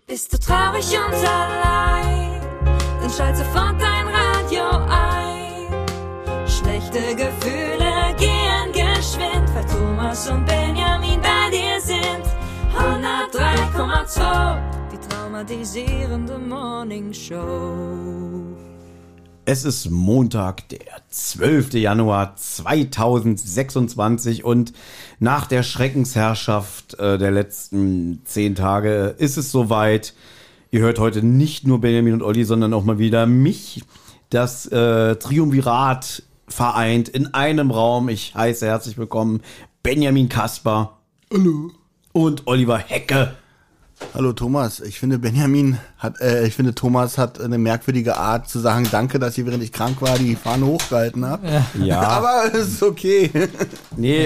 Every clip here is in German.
Bist du traurig und allein, dann schalt sofort dein Radio ein. Schlechte Gefühle gehen geschwind, weil Thomas und Benjamin bei dir sind. 103,2, die traumatisierende Morningshow. Es ist Montag, der 12. Januar 2026 und nach der Schreckensherrschaft der letzten 10 Tage ist es soweit. Ihr hört heute nicht nur Benjamin und Olli, sondern auch mal wieder mich, das Triumvirat vereint in einem Raum. Ich heiße herzlich willkommen Benjamin Kasper. Hallo. Und Oliver Hecke. Hallo Thomas, ich finde Thomas hat eine merkwürdige Art zu sagen, danke, dass ihr, während ich krank war, die Fahne hochgehalten habt. Ja. Aber es ist okay. Nee,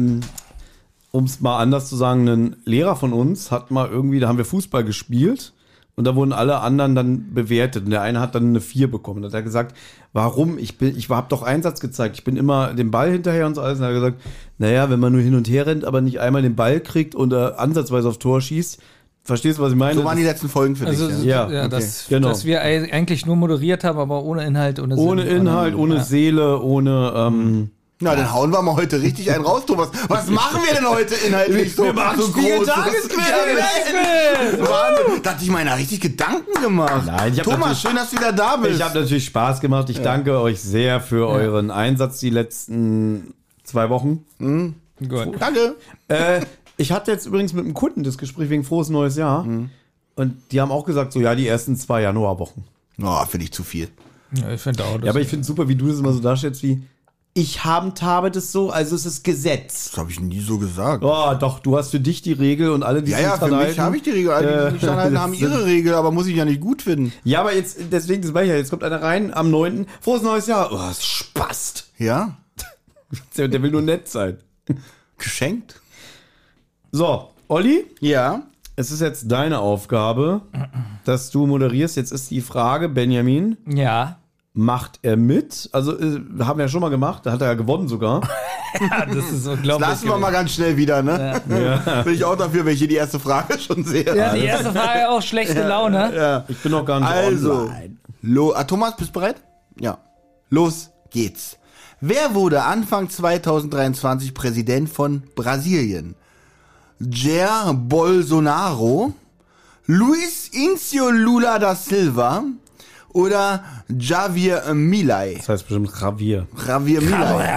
um es mal anders zu sagen, ein Lehrer von uns hat mal irgendwie, da haben wir Fußball gespielt und da wurden alle anderen dann bewertet und der eine hat dann eine 4 bekommen. Da hat er gesagt, warum? Ich habe doch Einsatz gezeigt, ich bin immer dem Ball hinterher und so alles. Und er hat gesagt, naja, wenn man nur hin und her rennt, aber nicht einmal den Ball kriegt und ansatzweise aufs Tor schießt. Verstehst du, was ich meine? So waren die letzten Folgen für dich. Ja, okay. dass wir eigentlich nur moderiert haben, aber ohne Inhalt, ohne Sinn. Ohne Inhalt, ohne Seele, ohne... Na, dann hauen wir mal heute richtig einen raus, Thomas. Was machen wir denn heute inhaltlich so? Wir machen so Spiegel groß? Tagesquiz! Wahnsinn. Da hatte ich mir einer richtig Gedanken gemacht. Nein, Thomas, schön, dass du wieder da bist. Ich habe natürlich Spaß gemacht. Ich danke euch sehr für euren Einsatz die letzten 2 Wochen. Gut. Danke. Ich hatte jetzt übrigens mit einem Kunden das Gespräch wegen frohes neues Jahr. Und die haben auch gesagt, so ja, die ersten 2 Januarwochen. Oh, finde ich zu viel. Ja, ich finde auch das. Ja, aber ich finde super, wie du das immer so darstellst, wie ich habe das so, also es ist Gesetz. Das habe ich nie so gesagt. Oh, doch, du hast für dich die Regel und alle, die sich Ja, für dran mich halten. habe ich die Regel. Alle, die sich dran halten, haben ihre Regel, aber muss ich ja nicht gut finden. Ja, aber jetzt, deswegen, das war ja, jetzt kommt einer rein am 9. Frohes neues Jahr. Oh, es spast. Ja? Der will nur nett sein. Geschenkt? So, Olli? Ja. Es ist jetzt deine Aufgabe, dass du moderierst. Jetzt ist die Frage, Benjamin, Ja. macht er mit? Also, haben wir ja schon mal gemacht, da hat er ja gewonnen sogar. Ja, das ist unglaublich. Lassen wir mal ganz schnell wieder, ne? Ja. Bin ich auch dafür, wenn ich hier die erste Frage schon sehe. Ja, die erste Frage auch schlechte Laune. Ja. Ich bin noch gar nicht Also, online. Thomas, bist du bereit? Ja. Los geht's. Wer wurde Anfang 2023 Präsident von Brasilien? Jair Bolsonaro, Luiz Inácio Lula da Silva oder Javier Milei? Das heißt bestimmt Javier. Javier Milei.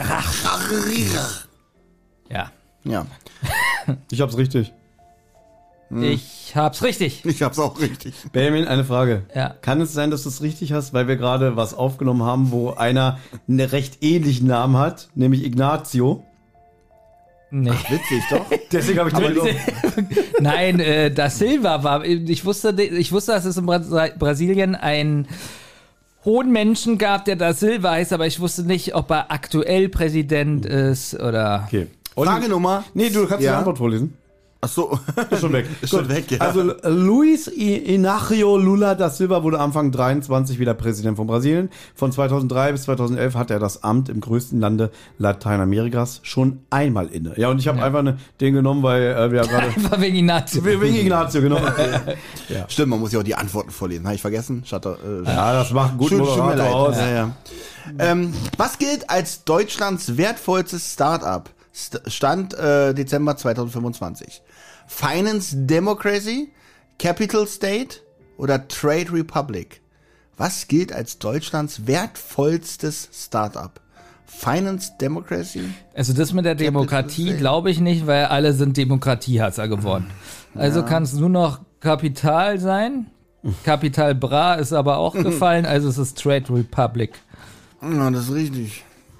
Ja. Ja, Ich hab's richtig. Ich hab's richtig. ich hab's auch richtig. Benjamin, eine Frage. Ja. Kann es sein, dass du es richtig hast, weil wir gerade was aufgenommen haben, wo einer einen recht ähnlichen Namen hat, nämlich Ignacio? Nee. Witzig, doch. Deswegen habe ich den genommen. Nein, da Silva war. Ich wusste, dass es in Brasilien einen hohen Menschen gab, der da Silva heißt, aber ich wusste nicht, ob er aktuell Präsident ist oder. Okay. Olli, Frage Nummer. Nee, du kannst die Antwort vorlesen. Ach so. Ist schon weg. Ist schon weg, ja. Also Luiz Inácio Lula da Silva wurde Anfang 23 wieder Präsident von Brasilien. Von 2003 bis 2011 hatte er das Amt im größten Lande Lateinamerikas schon einmal inne. Ja, und ich habe einfach den genommen, weil wir gerade... Einfach wegen Ignacio. Wegen Ignacio, genau. Stimmt, man muss ja auch die Antworten vorlesen. Habe ich vergessen? Ja, das macht einen guten Tut mir leid. Moderator aus. Ja. Was gilt als Deutschlands wertvollstes Start-up? Stand Dezember 2025. Finance Democracy, Capital State oder Trade Republic? Was gilt als Deutschlands wertvollstes Start-up? Finance Democracy? Also das mit der Demokratie glaube ich nicht, weil alle sind Demokratiehasser geworden. Also kann es nur noch Kapital sein. Capital Bra ist aber auch gefallen, also es ist Trade Republic. Ja, das ist richtig.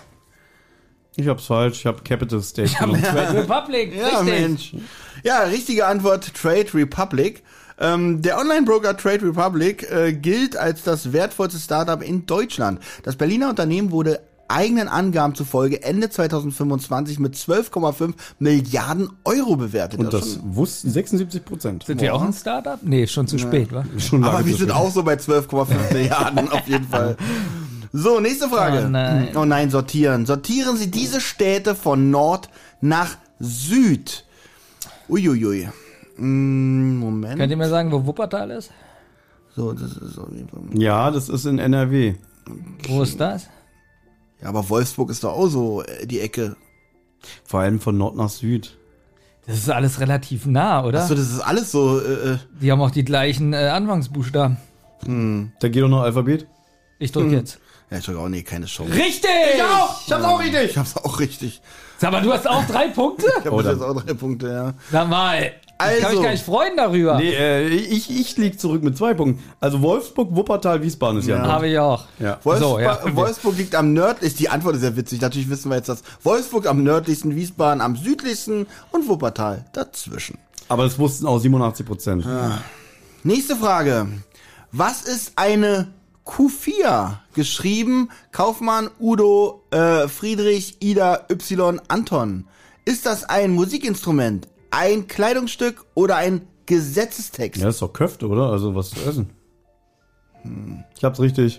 Ich hab's falsch, ich hab Capital State genommen. Trade Republic, Ja, richtig. Mensch. Ja, richtige Antwort, Trade Republic. Der Online-Broker Trade Republic gilt als das wertvollste Startup in Deutschland. Das Berliner Unternehmen wurde eigenen Angaben zufolge Ende 2025 mit 12,5 Milliarden Euro bewertet. Und das wussten 76%. Sind wir auch ein Startup? Nee, schon zu spät, wa? Schon lange Aber wir zu sind spät. auch so bei 12,5 Milliarden auf jeden Fall. So, nächste Frage. Oh nein. Sortieren. Sortieren Sie diese Städte von Nord nach Süd. Uiuiui. Moment. Könnt ihr mir sagen, wo Wuppertal ist? So, das ist auf jeden Fall. Ja, das ist in NRW. Wo ist das? Ja, aber Wolfsburg ist doch auch so die Ecke. Vor allem von Nord nach Süd. Das ist alles relativ nah, oder? Achso, das ist alles so. Die haben auch die gleichen Anfangsbuchstaben. Da geht doch noch Alphabet. Ich drück jetzt. Ja, ich drücke auch, nee, keine Chance. Richtig! Ich hab's auch richtig. Ich hab's auch richtig. Sag mal, du hast auch 3 Punkte? Ich hab jetzt auch 3 Punkte, ja. Sag mal, ich kann Also. mich gar nicht freuen darüber. Nee, ich lieg zurück mit 2 Punkten. Also Wolfsburg, Wuppertal, Wiesbaden ist ja. Habe ich auch. Ja. Wolfsburg, So, ja. Wolfsburg liegt am nördlichsten, die Antwort ist ja witzig, natürlich wissen wir jetzt das. Wolfsburg am nördlichsten, Wiesbaden am südlichsten und Wuppertal dazwischen. Aber das wussten auch 87%. Nächste Frage. Was ist eine Q4? Geschrieben Kaufmann, Udo, Friedrich, Ida, Y, Anton. Ist das ein Musikinstrument, ein Kleidungsstück oder ein Gesetzestext? Ja, ist doch Köfte, oder? Also was zu essen. Ich hab's richtig.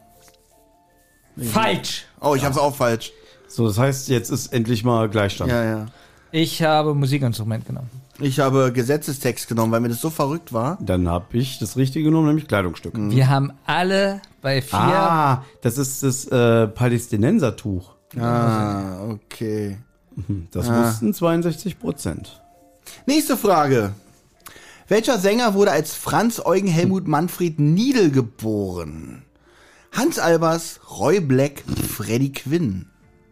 Falsch. Oh, ich hab's auch falsch. So, das heißt, jetzt ist endlich mal Gleichstand. Ja, ja. Ich habe Musikinstrument genommen. Ich habe Gesetzestext genommen, weil mir das so verrückt war. Dann habe ich das Richtige genommen, nämlich Kleidungsstück. Wir haben alle bei 4. Ah, das ist das Palästinensertuch. Ah, okay. Das wussten 62%. Nächste Frage. Welcher Sänger wurde als Franz Eugen Helmut Manfred Niedl geboren? Hans Albers, Roy Black, Freddie Quinn.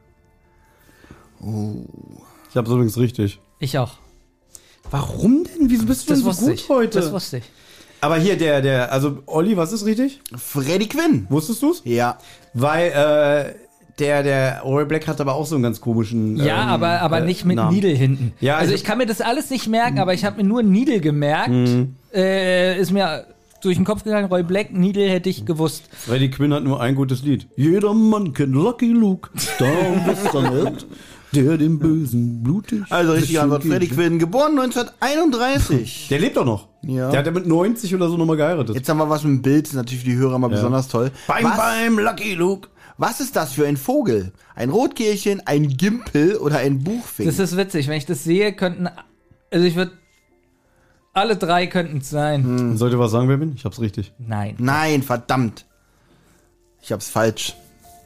Ich hab's übrigens richtig. Ich auch. Warum denn? Wieso bist du Das denn so wusste gut ich. heute? Das wusste ich. Aber hier, also Olli, was ist richtig? Freddie Quinn. Wusstest du's? Ja. Weil, der Roy Black hat aber auch so einen ganz komischen Ja, aber nicht mit Namen. Needle hinten. Ja, also also- ich kann mir das alles nicht merken, aber ich habe mir nur Needle gemerkt. Ist mir durch den Kopf gegangen, Roy Black, Needle hätte ich gewusst. Freddie Quinn hat nur ein gutes Lied. Jeder Mann kennt Lucky Luke, Star of Held, der dem Bösen blutig. Also richtige Antwort, Schön Freddie geht. Quinn, geboren 1931. Der lebt doch noch. Ja. Der hat ja mit 90 oder so nochmal geheiratet. Jetzt haben wir was mit dem Bild, ist natürlich für die Hörer mal besonders toll. Beim Lucky Luke. Was ist das für ein Vogel? Ein Rotkehlchen, ein Gimpel oder ein Buchfink? Das ist witzig, wenn ich das sehe, könnten, also ich würde, alle 3 könnten es sein. Sollt ihr was sagen, wer bin? Ich hab's richtig. Nein. Nein, verdammt. Ich hab's falsch.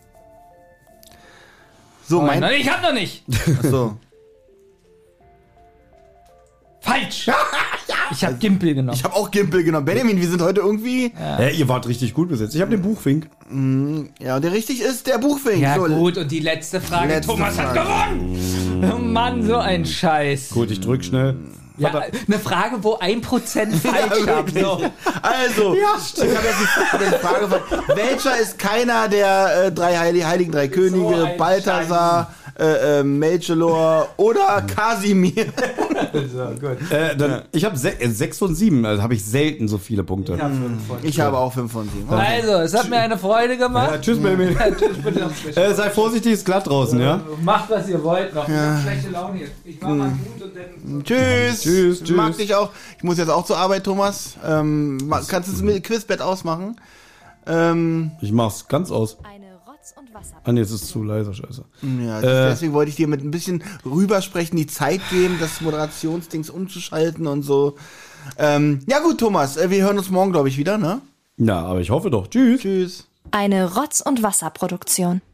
So, Nein, ich hab noch nicht. Achso. Falsch. Ich habe Gimpel genommen. Ich habe auch Gimpel genommen. Benjamin, wir sind heute irgendwie. Ihr wart richtig gut besetzt. Ich hab den Buchfink. Ja, und der richtig ist der Buchfink. Ja So, gut, und die letzte Frage, Letzte Thomas hat Frage. gewonnen. Oh Mann, so ein Scheiß. Gut, ich drück schnell. Ja, eine Frage, wo 1% falsch haben. So. Also, ich habe jetzt die Frage von, welcher ist keiner der heiligen drei Könige, ein Balthasar, Melchior oder Kasimir? Ich habe 6 von 7. Also habe ich selten so viele Punkte. Ich habe auch 5 von 7. Also, es hat mir eine Freude gemacht. Tschüss, Baby. Sei vorsichtig, ist glatt draußen, ja? Macht, was ihr wollt noch. Ich hab schlechte Laune jetzt. Ich war mal gut und dann... Tschüss. Tschüss, tschüss. Mag dich auch. Ich muss jetzt auch zur Arbeit, Thomas. Kannst du das mit Quizbett ausmachen? Ich mach's ganz aus. Eine Rotz- und Wasser. Ah, nee, es ist zu leise, scheiße. Ja, deswegen wollte ich dir mit ein bisschen rübersprechen, die Zeit geben, das Moderationsdings umzuschalten und so. Ja gut, Thomas, wir hören uns morgen, glaube ich, wieder, ne? Ja, aber ich hoffe doch. Tschüss. Tschüss. Eine Rotz- und Wasser Produktion.